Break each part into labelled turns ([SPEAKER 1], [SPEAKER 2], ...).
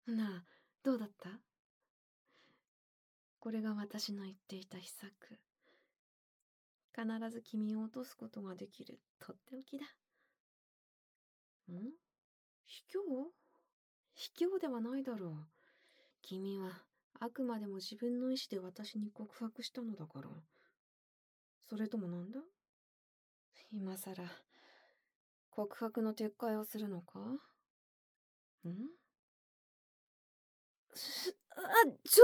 [SPEAKER 1] なあ、どうだった？これが私の言っていた秘策。必ず君を落とすことができるとっておきだ。卑怯？卑怯ではないだろう。君はあくまでも自分の意志で私に告白したのだから。それともなんだ？今さら告白の撤回をするのか？ちょ、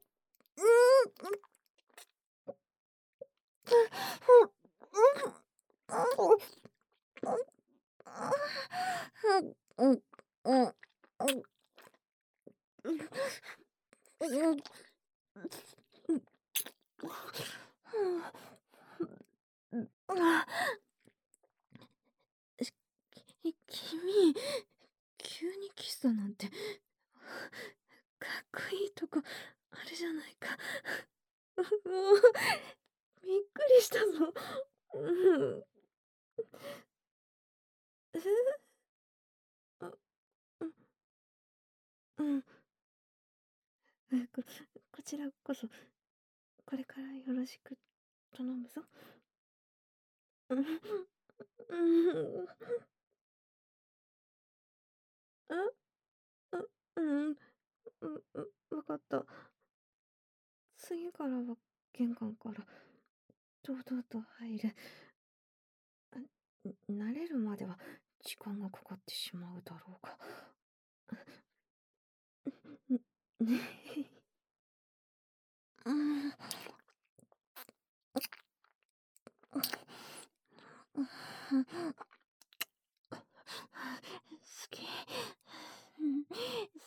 [SPEAKER 1] 君、急にキスだなんて、かっこいいとこ、あれじゃないか。もう、びっくりしたぞ。うん。えあ、うん。こちらこそ、これからよろしく頼むぞ。うん。うん。あ、うん。わかった。次からは玄関から堂々と入る。慣れるまでは時間がかかってしまうだろうが。ねうん。好き。好